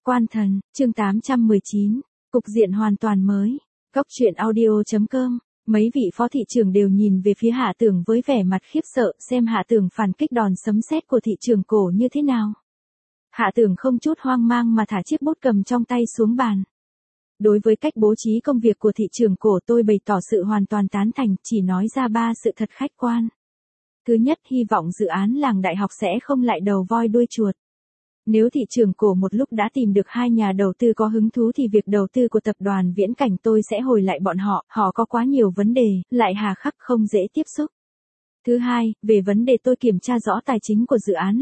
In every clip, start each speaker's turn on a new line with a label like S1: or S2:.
S1: Quan thần, chương 819, cục diện hoàn toàn mới. Góc truyện audio.com. Mấy vị phó thị trưởng đều nhìn về phía Hạ Tưởng với vẻ mặt khiếp sợ, xem Hạ Tưởng phản kích đòn sấm sét của thị trường cổ như thế nào. Hạ Tưởng không chút hoang mang mà thả chiếc bút cầm trong tay xuống bàn. Đối với cách bố trí công việc của thị trường cổ, tôi bày tỏ sự hoàn toàn tán thành, chỉ nói ra 3 sự thật khách quan. Thứ nhất, hy vọng dự án làng đại học sẽ không lại đầu voi đuôi chuột. Nếu thị trường cổ một lúc đã tìm được 2 nhà đầu tư có hứng thú thì việc đầu tư của tập đoàn Viễn Cảnh tôi sẽ hồi lại bọn họ có quá nhiều vấn đề, lại hà khắc không dễ tiếp xúc. Thứ hai, về vấn đề tôi kiểm tra rõ tài chính của dự án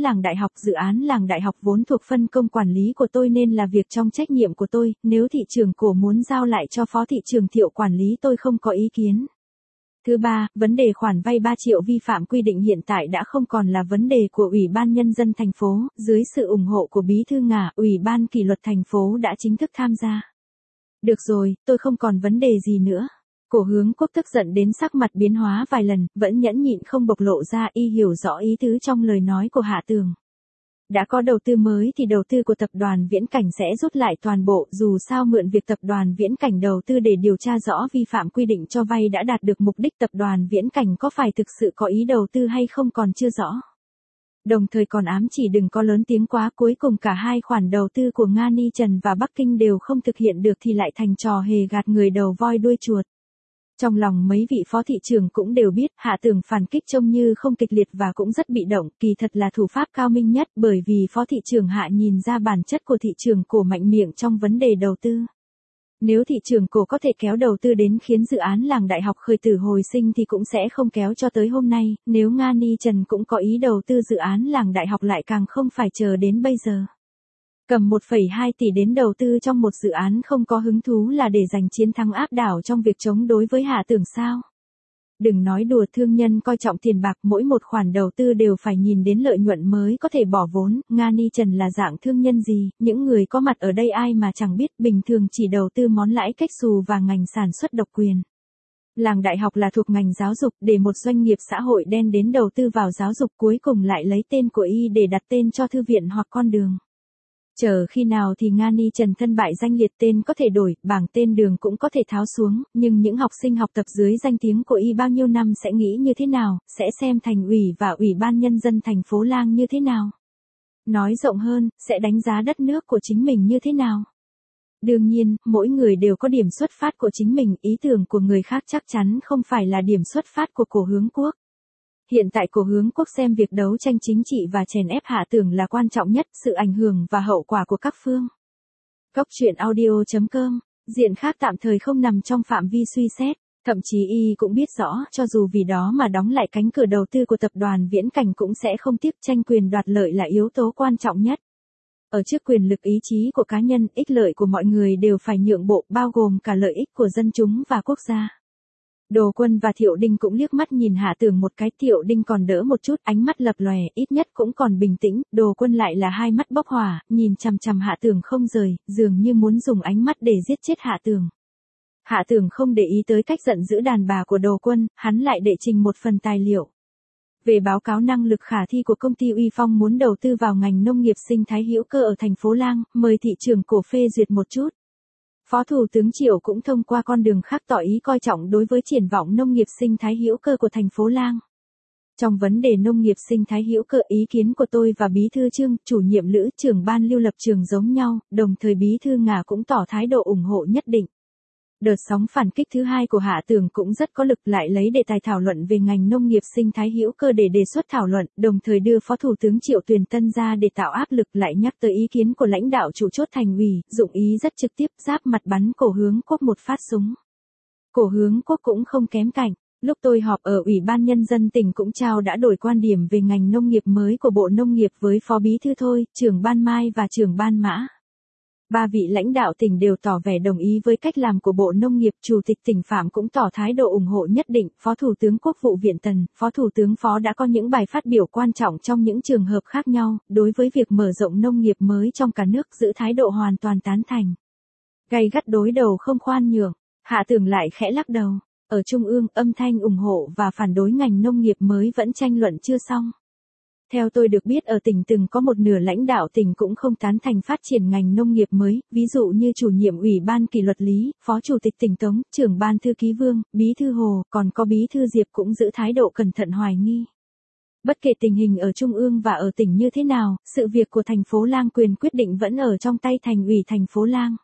S1: làng đại học vốn thuộc phân công quản lý của tôi nên là việc trong trách nhiệm của tôi, nếu thị trường cổ muốn giao lại cho phó thị trường Thiệu quản lý tôi không có ý kiến. Thứ ba, vấn đề khoản vay 3 triệu vi phạm quy định hiện tại đã không còn là vấn đề của Ủy ban Nhân dân thành phố, dưới sự ủng hộ của Bí thư Ngà, Ủy ban kỷ luật thành phố đã chính thức tham gia. Được rồi, tôi không còn vấn đề gì nữa. Cổ Hướng Quốc tức giận đến sắc mặt biến hóa vài lần, vẫn nhẫn nhịn không bộc lộ ra, y hiểu rõ ý tứ trong lời nói của Hạ Tường. Đã có đầu tư mới thì đầu tư của tập đoàn Viễn Cảnh sẽ rút lại toàn bộ, dù sao mượn việc tập đoàn Viễn Cảnh đầu tư để điều tra rõ vi phạm quy định cho vay đã đạt được mục đích, tập đoàn Viễn Cảnh có phải thực sự có ý đầu tư hay không còn chưa rõ. Đồng thời còn ám chỉ đừng có lớn tiếng quá, cuối cùng cả 2 khoản đầu tư của Nga Ni Trần và Bắc Kinh đều không thực hiện được thì lại thành trò hề gạt người đầu voi đuôi chuột. Trong lòng mấy vị phó thị trưởng cũng đều biết, Hạ Tưởng phản kích trông như không kịch liệt và cũng rất bị động, kỳ thật là thủ pháp cao minh nhất, bởi vì phó thị trưởng Hạ nhìn ra bản chất của thị trường cổ mạnh miệng trong vấn đề đầu tư. Nếu thị trường cổ có thể kéo đầu tư đến khiến dự án làng đại học khởi tử hồi sinh thì cũng sẽ không kéo cho tới hôm nay, nếu Nga Ni Trần cũng có ý đầu tư dự án làng đại học lại càng không phải chờ đến bây giờ. Cầm 1,2 tỷ đến đầu tư trong một dự án không có hứng thú là để giành chiến thắng áp đảo trong việc chống đối với Hạ Tưởng sao? Đừng nói đùa, thương nhân coi trọng tiền bạc, mỗi một khoản đầu tư đều phải nhìn đến lợi nhuận mới có thể bỏ vốn. Nga Ni Trần là dạng thương nhân gì, những người có mặt ở đây ai mà chẳng biết, bình thường chỉ đầu tư món lãi cách xù và ngành sản xuất độc quyền. Làng đại học là thuộc ngành giáo dục, để một doanh nghiệp xã hội đen đến đầu tư vào giáo dục cuối cùng lại lấy tên của y để đặt tên cho thư viện hoặc con đường. Chờ khi nào thì Nga Ni Trần thân bại danh liệt, tên có thể đổi, bảng tên đường cũng có thể tháo xuống, nhưng những học sinh học tập dưới danh tiếng của y bao nhiêu năm sẽ nghĩ như thế nào, sẽ xem thành ủy và Ủy ban Nhân dân thành phố Lang như thế nào. Nói rộng hơn, sẽ đánh giá đất nước của chính mình như thế nào. Đương nhiên, mỗi người đều có điểm xuất phát của chính mình, ý tưởng của người khác chắc chắn không phải là điểm xuất phát của Cổ Hướng Quốc. Hiện tại Cổ Hướng Quốc xem việc đấu tranh chính trị và chèn ép Hạ Tưởng là quan trọng nhất, sự ảnh hưởng và hậu quả của các phương. Góc truyện audio.com, diện khác tạm thời không nằm trong phạm vi suy xét, thậm chí y cũng biết rõ, cho dù vì đó mà đóng lại cánh cửa đầu tư của tập đoàn Viễn Cảnh cũng sẽ không tiếp, tranh quyền đoạt lợi là yếu tố quan trọng nhất. Ở trước quyền lực ý chí của cá nhân, ích lợi của mọi người đều phải nhượng bộ, bao gồm cả lợi ích của dân chúng và quốc gia. Đồ Quân và Thiệu Đinh cũng liếc mắt nhìn Hạ Tưởng một cái, Thiệu Đinh còn đỡ một chút, ánh mắt lập lòe, ít nhất cũng còn bình tĩnh, Đồ Quân lại là hai mắt bốc hỏa, nhìn chằm chằm Hạ Tưởng không rời, dường như muốn dùng ánh mắt để giết chết Hạ Tưởng. Hạ Tưởng không để ý tới cách giận dữ đàn bà của Đồ Quân, hắn lại đệ trình một phần tài liệu. Về báo cáo năng lực khả thi của công ty Uy Phong muốn đầu tư vào ngành nông nghiệp sinh thái hữu cơ ở thành phố Lang, mời thị trường cổ phê duyệt một chút. Phó Thủ tướng Triệu cũng thông qua con đường khác tỏ ý coi trọng đối với triển vọng nông nghiệp sinh thái hữu cơ của thành phố Lang. Trong vấn đề nông nghiệp sinh thái hữu cơ, ý kiến của tôi và Bí thư Trương, chủ nhiệm Lữ, trưởng ban Lưu Lập Trường giống nhau, đồng thời Bí thư Ngà cũng tỏ thái độ ủng hộ nhất định. Đợt sóng phản kích thứ hai của Hạ Tưởng cũng rất có lực, lại lấy đề tài thảo luận về ngành nông nghiệp sinh thái hữu cơ để đề xuất thảo luận, đồng thời đưa Phó Thủ tướng Triệu Tuyền Tân ra để tạo áp lực, lại nhắc tới ý kiến của lãnh đạo chủ chốt thành ủy, dụng ý rất trực tiếp, giáp mặt bắn Cổ Hướng Quốc một phát súng. Cổ Hướng Quốc cũng không kém cạnh. Lúc tôi họp ở Ủy ban Nhân dân tỉnh cũng trao đã đổi quan điểm về ngành nông nghiệp mới của Bộ Nông nghiệp với Phó Bí thư Thôi, trưởng ban Mai và trưởng ban Mã. 3 vị lãnh đạo tỉnh đều tỏ vẻ đồng ý với cách làm của Bộ Nông nghiệp, Chủ tịch tỉnh Phạm cũng tỏ thái độ ủng hộ nhất định, Phó Thủ tướng Quốc vụ Viện Tần, Phó Thủ tướng Phó đã có những bài phát biểu quan trọng trong những trường hợp khác nhau, đối với việc mở rộng nông nghiệp mới trong cả nước giữ thái độ hoàn toàn tán thành. Gay gắt đối đầu không khoan nhượng, Hạ Tưởng lại khẽ lắc đầu, ở Trung ương, âm thanh ủng hộ và phản đối ngành nông nghiệp mới vẫn tranh luận chưa xong. Theo tôi được biết ở tỉnh từng có một nửa lãnh đạo tỉnh cũng không tán thành phát triển ngành nông nghiệp mới, ví dụ như chủ nhiệm ủy ban kỷ luật Lý, phó chủ tịch tỉnh Tống, trưởng ban thư ký Vương, bí thư Hồ, còn có bí thư Diệp cũng giữ thái độ cẩn thận hoài nghi. Bất kể tình hình ở trung ương và ở tỉnh như thế nào, sự việc của thành phố Lang quyền quyết định vẫn ở trong tay thành ủy thành phố Lang.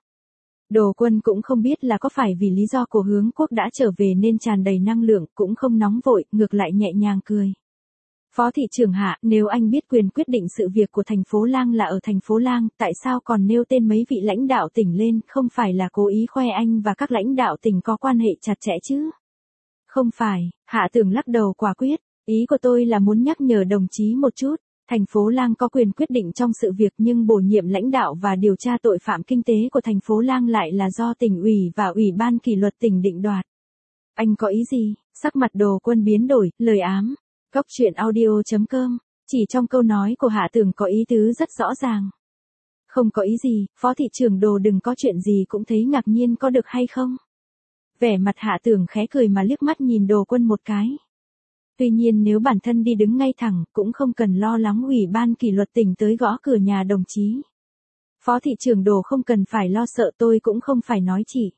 S1: Đồ Quân cũng không biết là có phải vì lý do của Hướng Quốc đã trở về nên tràn đầy năng lượng, cũng không nóng vội, ngược lại nhẹ nhàng cười. Phó thị trưởng Hạ, nếu anh biết quyền quyết định sự việc của thành phố Lang là ở thành phố Lang, tại sao còn nêu tên mấy vị lãnh đạo tỉnh lên, không phải là cố ý khoe anh và các lãnh đạo tỉnh có quan hệ chặt chẽ chứ? Không phải, Hạ Tường lắc đầu quả quyết, ý của tôi là muốn nhắc nhở đồng chí một chút. Thành phố Lang có quyền quyết định trong sự việc nhưng bổ nhiệm lãnh đạo và điều tra tội phạm kinh tế của thành phố Lang lại là do tỉnh ủy và ủy ban kỷ luật tỉnh định đoạt. Anh có ý gì? Sắc mặt Đồ Quân biến đổi, lời ám. Góc truyện audio.com, chỉ trong câu nói của Hạ Tường có ý tứ rất rõ ràng. Không có ý gì, Phó thị trưởng Đồ đừng có chuyện gì cũng thấy ngạc nhiên có được hay không? Vẻ mặt Hạ Tường khẽ cười mà liếc mắt nhìn Đồ Quân một cái. Tuy nhiên nếu bản thân đi đứng ngay thẳng, cũng không cần lo lắng ủy ban kỷ luật tỉnh tới gõ cửa nhà đồng chí. Phó thị trưởng Đồ không cần phải lo sợ, tôi cũng không phải nói chỉ.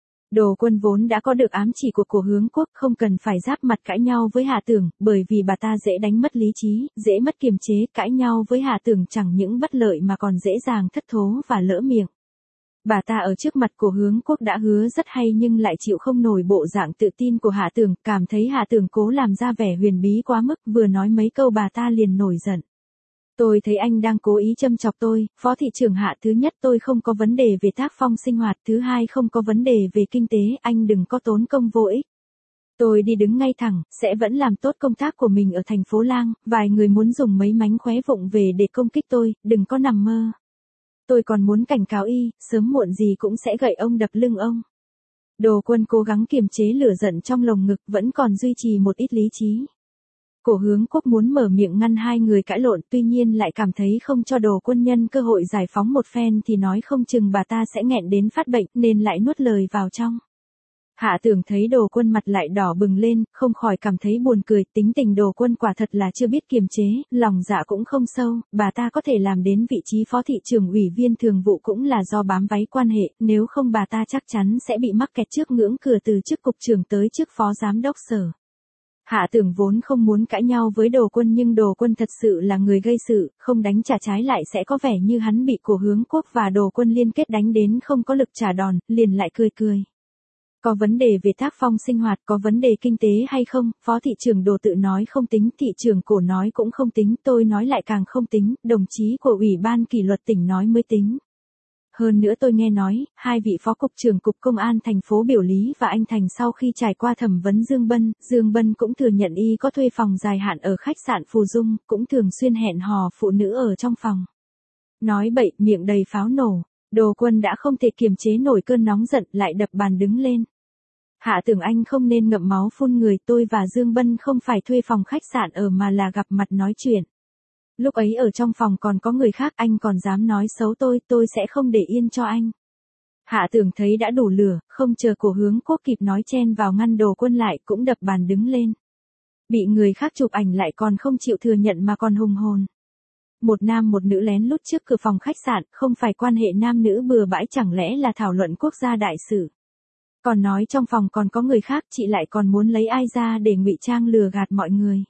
S1: Đồ Quân vốn đã có được ám chỉ của Hướng Quốc, không cần phải giáp mặt cãi nhau với Hạ Tường, bởi vì bà ta dễ đánh mất lý trí, dễ mất kiềm chế, cãi nhau với Hạ Tường chẳng những bất lợi mà còn dễ dàng thất thố và lỡ miệng. Bà ta ở trước mặt của Hướng Quốc đã hứa rất hay nhưng lại chịu không nổi bộ dạng tự tin của Hạ Tường, cảm thấy Hạ Tường cố làm ra vẻ huyền bí quá mức, vừa nói mấy câu bà ta liền nổi giận. Tôi thấy anh đang cố ý châm chọc tôi, Phó thị trưởng Hạ, thứ nhất tôi không có vấn đề về tác phong sinh hoạt, thứ hai không có vấn đề về kinh tế, anh đừng có tốn công vô ích. Tôi đi đứng ngay thẳng, sẽ vẫn làm tốt công tác của mình ở thành phố Lang, vài người muốn dùng mấy mánh khóe vụng về để công kích tôi, đừng có nằm mơ. Tôi còn muốn cảnh cáo y, sớm muộn gì cũng sẽ gậy ông đập lưng ông. Đồ Quân cố gắng kiềm chế lửa giận trong lồng ngực, vẫn còn duy trì một ít lý trí. Cổ Hướng Quốc muốn mở miệng ngăn hai người cãi lộn, tuy nhiên lại cảm thấy không cho Đồ Quân nhân cơ hội giải phóng một phen thì nói không chừng bà ta sẽ nghẹn đến phát bệnh, nên lại nuốt lời vào trong. Hạ Tường thấy Đồ Quân mặt lại đỏ bừng lên, không khỏi cảm thấy buồn cười, tính tình Đồ Quân quả thật là chưa biết kiềm chế, lòng dạ cũng không sâu, bà ta có thể làm đến vị trí phó thị trưởng ủy viên thường vụ cũng là do bám váy quan hệ, nếu không bà ta chắc chắn sẽ bị mắc kẹt trước ngưỡng cửa từ chức cục trưởng tới chức phó giám đốc sở. Hạ Tường vốn không muốn cãi nhau với Đồ Quân nhưng Đồ Quân thật sự là người gây sự, không đánh trả trái lại sẽ có vẻ như hắn bị Cổ Hướng Quốc và Đồ Quân liên kết đánh đến không có lực trả đòn, liền lại cười cười. Có vấn đề về tác phong sinh hoạt, có vấn đề kinh tế hay không, Phó thị trưởng Đồ tự nói không tính, thị trưởng Cổ nói cũng không tính, tôi nói lại càng không tính, đồng chí của Ủy ban kỷ luật tỉnh nói mới tính. Hơn nữa tôi nghe nói, hai vị phó cục trưởng cục công an thành phố Biểu Lý và anh Thành sau khi trải qua thẩm vấn Dương Bân cũng thừa nhận y có thuê phòng dài hạn ở khách sạn Phù Dung, cũng thường xuyên hẹn hò phụ nữ ở trong phòng. Nói bậy, miệng đầy pháo nổ, Đồ Quân đã không thể kiềm chế nổi cơn nóng giận, lại đập bàn đứng lên. Hạ Tường anh không nên ngậm máu phun người, tôi và Dương Bân không phải thuê phòng khách sạn ở mà là gặp mặt nói chuyện. Lúc ấy ở trong phòng còn có người khác, anh còn dám nói xấu tôi sẽ không để yên cho anh. Hạ Tường thấy đã đủ lửa, không chờ Cổ Hướng Quốc kịp nói chen vào ngăn Đồ Quân lại, cũng đập bàn đứng lên. Bị người khác chụp ảnh lại còn không chịu thừa nhận mà còn hùng hồn. Một nam một nữ lén lút trước cửa phòng khách sạn, không phải quan hệ nam nữ bừa bãi, chẳng lẽ là thảo luận quốc gia đại sự. Còn nói trong phòng còn có người khác, chị lại còn muốn lấy ai ra để ngụy trang lừa gạt mọi người.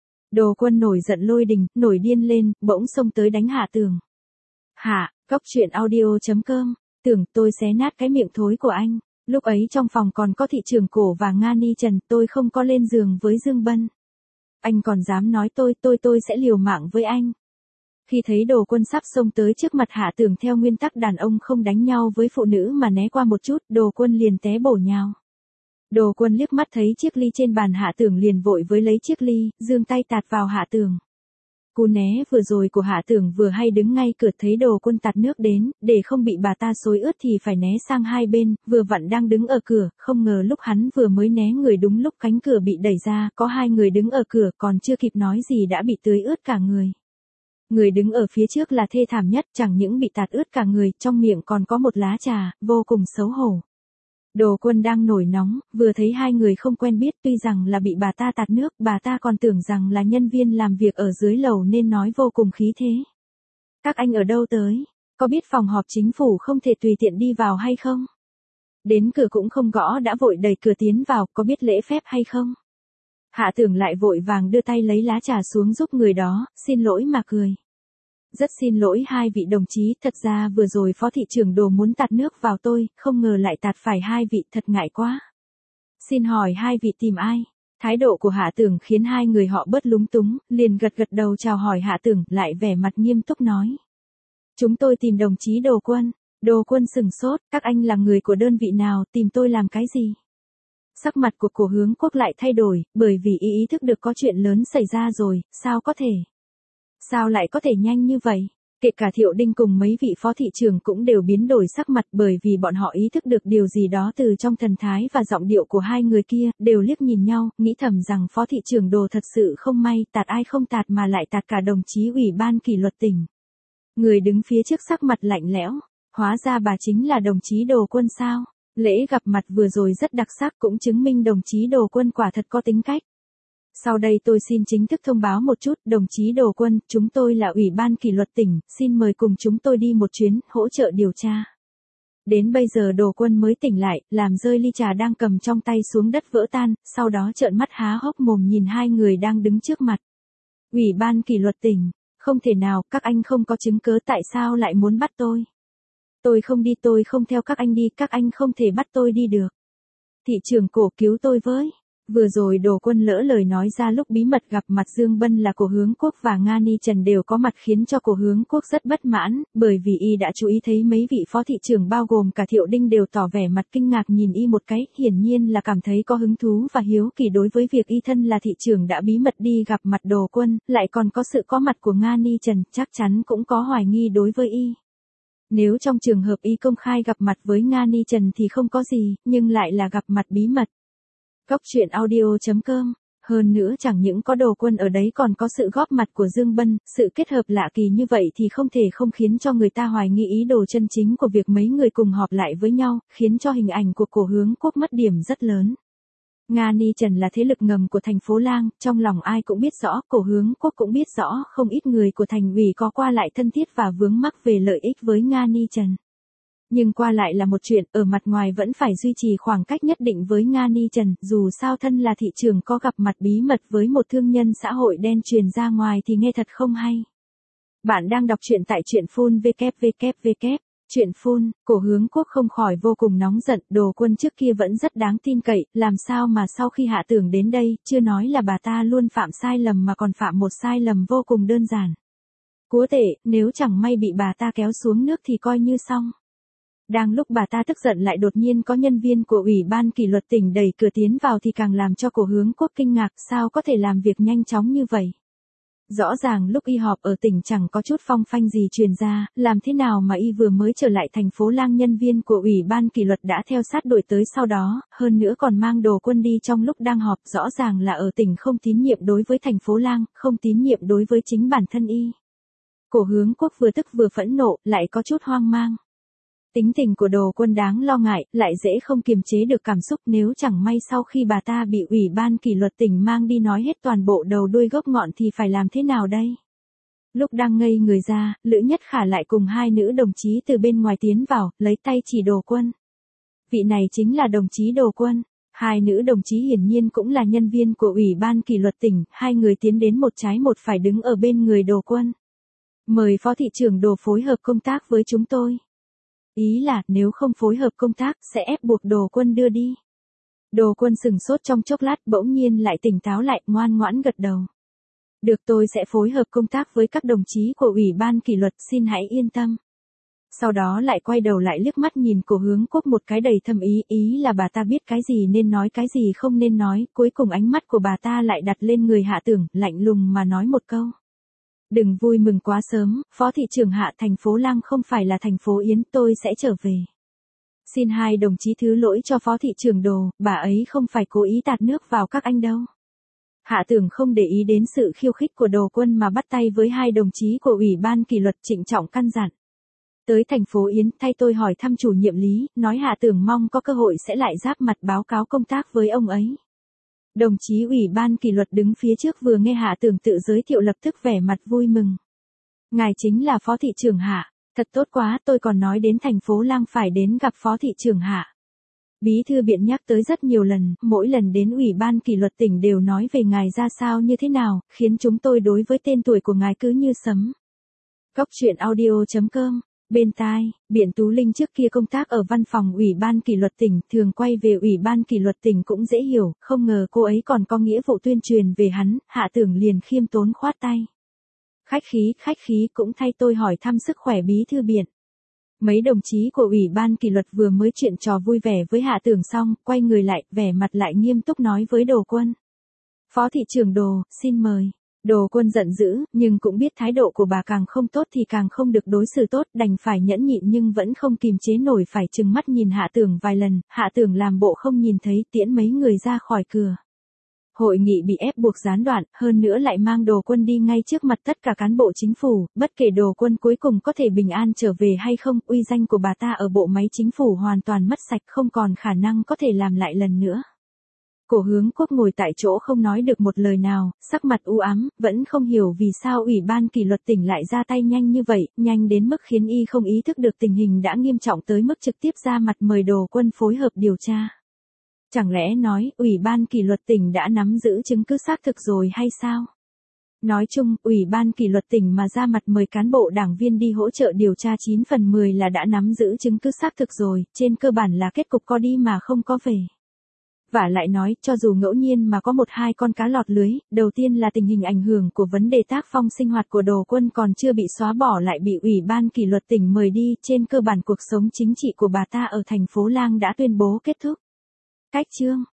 S1: Đồ Quân nổi giận lôi đình, nổi điên lên, bỗng xông tới đánh Hạ Tường. Hạ, góc truyện audio.com, Tưởng tôi xé nát cái miệng thối của anh. Lúc ấy trong phòng còn có thị trưởng Cổ và Nga Ni Trần, tôi không có lên giường với Dương Bân. Anh còn dám nói tôi sẽ liều mạng với anh. Khi thấy Đồ Quân sắp xông tới trước mặt Hạ Tường, theo nguyên tắc đàn ông không đánh nhau với phụ nữ mà né qua một chút, Đồ Quân liền té bổ nhào. Đồ Quân liếc mắt thấy chiếc ly trên bàn Hạ Tường liền vội với lấy chiếc ly, giương tay tạt vào Hạ Tường. Cú né vừa rồi của Hạ Tường vừa hay đứng ngay cửa, thấy Đồ Quân tạt nước đến, để không bị bà ta xối ướt thì phải né sang hai bên, vừa vặn đang đứng ở cửa, không ngờ lúc hắn vừa mới né người đúng lúc cánh cửa bị đẩy ra, có hai người đứng ở cửa, còn chưa kịp nói gì đã bị tưới ướt cả người. Người đứng ở phía trước là thê thảm nhất, chẳng những bị tạt ướt cả người, trong miệng còn có một lá trà, vô cùng xấu hổ. Đồ Quân đang nổi nóng, vừa thấy hai người không quen biết, tuy rằng là bị bà ta tạt nước, bà ta còn tưởng rằng là nhân viên làm việc ở dưới lầu nên nói vô cùng khí thế. Các anh ở đâu tới? Có biết phòng họp chính phủ không thể tùy tiện đi vào hay không? Đến cửa cũng không gõ đã vội đẩy cửa tiến vào, có biết lễ phép hay không? Hạ Tưởng lại vội vàng đưa tay lấy lá trà xuống giúp người đó, xin lỗi mà cười. Rất xin lỗi hai vị đồng chí, thật ra vừa rồi phó thị trưởng Đồ muốn tạt nước vào tôi, không ngờ lại tạt phải hai vị, thật ngại quá. Xin hỏi hai vị tìm ai? Thái độ của Hạ Tưởng khiến hai người họ bớt lúng túng, liền gật gật đầu chào hỏi Hạ Tưởng, lại vẻ mặt nghiêm túc nói. Chúng tôi tìm đồng chí Đồ Quân. Đồ Quân sửng sốt, các anh là người của đơn vị nào, tìm tôi làm cái gì? Sắc mặt của Cổ Hướng Quốc lại thay đổi, bởi vì ý thức được có chuyện lớn xảy ra rồi, sao có thể? Sao lại có thể nhanh như vậy? Kể cả Thiệu Đinh cùng mấy vị phó thị trưởng cũng đều biến đổi sắc mặt bởi vì bọn họ ý thức được điều gì đó từ trong thần thái và giọng điệu của hai người kia, đều liếc nhìn nhau, nghĩ thầm rằng phó thị trưởng Đồ thật sự không may, tạt ai không tạt mà lại tạt cả đồng chí ủy ban kỷ luật tỉnh. Người đứng phía trước sắc mặt lạnh lẽo, hóa ra bà chính là đồng chí Đồ Quân sao? Lễ gặp mặt vừa rồi rất đặc sắc cũng chứng minh đồng chí Đồ Quân quả thật có tính cách. Sau đây tôi xin chính thức thông báo một chút, đồng chí Đồ Quân, chúng tôi là Ủy ban kỷ luật tỉnh, xin mời cùng chúng tôi đi một chuyến, hỗ trợ điều tra. Đến bây giờ Đồ Quân mới tỉnh lại, làm rơi ly trà đang cầm trong tay xuống đất vỡ tan, sau đó trợn mắt há hốc mồm nhìn hai người đang đứng trước mặt. Ủy ban kỷ luật tỉnh, không thể nào, các anh không có chứng cớ tại sao lại muốn bắt tôi? Tôi không đi, tôi không theo các anh đi, các anh không thể bắt tôi đi được. Thị trưởng Cổ cứu tôi với. Vừa rồi Đồ Quân lỡ lời nói ra lúc bí mật gặp mặt Dương Bân là Cổ Hướng Quốc và Nga Ni Trần đều có mặt khiến cho Cổ Hướng Quốc rất bất mãn, bởi vì y đã chú ý thấy mấy vị phó thị trưởng bao gồm cả Thiệu Đinh đều tỏ vẻ mặt kinh ngạc nhìn y một cái, hiển nhiên là cảm thấy có hứng thú và hiếu kỳ đối với việc y thân là thị trưởng đã bí mật đi gặp mặt Đồ Quân, lại còn có sự có mặt của Nga Ni Trần, chắc chắn cũng có hoài nghi đối với y. Nếu trong trường hợp y công khai gặp mặt với Nga Ni Trần thì không có gì, nhưng lại là gặp mặt bí mật. Góc truyện audio.com. Hơn nữa chẳng những có Đồ Quân ở đấy còn có sự góp mặt của Dương Bân, sự kết hợp lạ kỳ như vậy thì không thể không khiến cho người ta hoài nghi ý đồ chân chính của việc mấy người cùng họp lại với nhau, khiến cho hình ảnh của Cổ Hướng Quốc mất điểm rất lớn. Nga Ni Trần là thế lực ngầm của thành phố Lang, trong lòng ai cũng biết rõ, Cổ Hướng Quốc cũng biết rõ, không ít người của thành ủy có qua lại thân thiết và vướng mắc về lợi ích với Nga Ni Trần. Nhưng qua lại là một chuyện, ở mặt ngoài vẫn phải duy trì khoảng cách nhất định với Nga Ni Trần, dù sao thân là thị trưởng có gặp mặt bí mật với một thương nhân xã hội đen truyền ra ngoài thì nghe thật không hay. Bạn đang đọc truyện tại truyện phun www. Truyện phun, Cổ Hướng Quốc không khỏi vô cùng nóng giận, Đồ Quân trước kia vẫn rất đáng tin cậy, làm sao mà sau khi Hạ Tưởng đến đây, chưa nói là bà ta luôn phạm sai lầm mà còn phạm một sai lầm vô cùng đơn giản. Cúa tệ, nếu chẳng may bị bà ta kéo xuống nước thì coi như xong. Đang lúc bà ta tức giận lại đột nhiên có nhân viên của Ủy ban kỷ luật tỉnh đẩy cửa tiến vào thì càng làm cho Cổ Hướng Quốc kinh ngạc, sao có thể làm việc nhanh chóng như vậy. Rõ ràng lúc y họp ở tỉnh chẳng có chút phong phanh gì truyền ra, làm thế nào mà y vừa mới trở lại thành phố Lang nhân viên của Ủy ban kỷ luật đã theo sát đuổi tới sau đó, hơn nữa còn mang Đồ Quân đi trong lúc đang họp, rõ ràng là ở tỉnh không tín nhiệm đối với thành phố Lang, không tín nhiệm đối với chính bản thân y. Cổ Hướng Quốc vừa tức vừa phẫn nộ, lại có chút hoang mang. Tính tình của Đồ Quân đáng lo ngại, lại dễ không kiềm chế được cảm xúc nếu chẳng may sau khi bà ta bị Ủy ban kỷ luật tỉnh mang đi nói hết toàn bộ đầu đuôi gốc ngọn thì phải làm thế nào đây? Lúc đang ngây người ra, Lữ Nhất Khả lại cùng hai nữ đồng chí từ bên ngoài tiến vào, lấy tay chỉ Đồ Quân. Vị này chính là đồng chí Đồ Quân. Hai nữ đồng chí hiển nhiên cũng là nhân viên của Ủy ban kỷ luật tỉnh, hai người tiến đến một trái một phải đứng ở bên người Đồ Quân. Mời phó thị trưởng Đồ phối hợp công tác với chúng tôi. Ý là, nếu không phối hợp công tác, sẽ ép buộc Đồ Quân đưa đi. Đồ Quân sừng sốt trong chốc lát bỗng nhiên lại tỉnh táo lại, ngoan ngoãn gật đầu. Được, tôi sẽ phối hợp công tác với các đồng chí của Ủy ban kỷ luật, xin hãy yên tâm. Sau đó lại quay đầu lại liếc mắt nhìn Cổ Hướng Quốc một cái đầy thâm ý, ý là bà ta biết cái gì nên nói cái gì không nên nói, cuối cùng ánh mắt của bà ta lại đặt lên người Hạ Tưởng, lạnh lùng mà nói một câu. Đừng vui mừng quá sớm, phó thị trưởng Hạ, thành phố Lang không phải là thành phố Yến, tôi sẽ trở về. Xin hai đồng chí thứ lỗi cho phó thị trưởng Đồ, bà ấy không phải cố ý tạt nước vào các anh đâu. Hạ Tưởng không để ý đến sự khiêu khích của Đồ Quân mà bắt tay với hai đồng chí của Ủy ban kỷ luật trịnh trọng căn dặn. Tới thành phố Yến, thay tôi hỏi thăm chủ nhiệm Lý, nói Hạ Tưởng mong có cơ hội sẽ lại giáp mặt báo cáo công tác với ông ấy. Đồng chí ủy ban kỷ luật đứng phía trước vừa nghe Hạ Tưởng tự giới thiệu lập tức vẻ mặt vui mừng. Ngài chính là Phó thị trưởng Hạ, thật tốt quá, tôi còn nói đến thành phố Lang phải đến gặp Phó thị trưởng Hạ. Bí thư Biện nhắc tới rất nhiều lần, mỗi lần đến ủy ban kỷ luật tỉnh đều nói về ngài ra sao như thế nào, khiến chúng tôi đối với tên tuổi của ngài cứ như sấm. Góc truyện audio.com. Bên tai, Biện Tú Linh trước kia công tác ở văn phòng ủy ban kỷ luật tỉnh, thường quay về ủy ban kỷ luật tỉnh cũng dễ hiểu, không ngờ cô ấy còn có nghĩa vụ tuyên truyền về hắn, Hạ Tưởng liền khiêm tốn khoát tay. Khách khí, cũng thay tôi hỏi thăm sức khỏe bí thư Biện. Mấy đồng chí của ủy ban kỷ luật vừa mới chuyện trò vui vẻ với Hạ Tưởng xong, quay người lại, vẻ mặt lại nghiêm túc nói với Đồ Quân. Phó thị trưởng Đồ, xin mời. Đồ Quân giận dữ, nhưng cũng biết thái độ của bà càng không tốt thì càng không được đối xử tốt, đành phải nhẫn nhịn nhưng vẫn không kìm chế nổi phải trừng mắt nhìn Hạ Tưởng vài lần, Hạ Tưởng làm bộ không nhìn thấy, tiễn mấy người ra khỏi cửa. Hội nghị bị ép buộc gián đoạn, hơn nữa lại mang Đồ Quân đi ngay trước mặt tất cả cán bộ chính phủ, bất kể Đồ Quân cuối cùng có thể bình an trở về hay không, uy danh của bà ta ở bộ máy chính phủ hoàn toàn mất sạch, không còn khả năng có thể làm lại lần nữa. Cổ Hướng Quốc ngồi tại chỗ không nói được một lời nào, sắc mặt u ám, vẫn không hiểu vì sao ủy ban kỷ luật tỉnh lại ra tay nhanh như vậy, nhanh đến mức khiến y không ý thức được tình hình đã nghiêm trọng tới mức trực tiếp ra mặt mời Đồ Quân phối hợp điều tra. Chẳng lẽ nói, ủy ban kỷ luật tỉnh đã nắm giữ chứng cứ xác thực rồi hay sao? Nói chung, ủy ban kỷ luật tỉnh mà ra mặt mời cán bộ đảng viên đi hỗ trợ điều tra 9 phần 10 là đã nắm giữ chứng cứ xác thực rồi, trên cơ bản là kết cục có đi mà không có về. Và lại nói, cho dù ngẫu nhiên mà có một hai con cá lọt lưới, đầu tiên là tình hình ảnh hưởng của vấn đề tác phong sinh hoạt của Đồ Quân còn chưa bị xóa bỏ lại bị ủy ban kỷ luật tỉnh mời đi, trên cơ bản cuộc sống chính trị của bà ta ở thành phố Lang đã tuyên bố kết thúc. Cách chương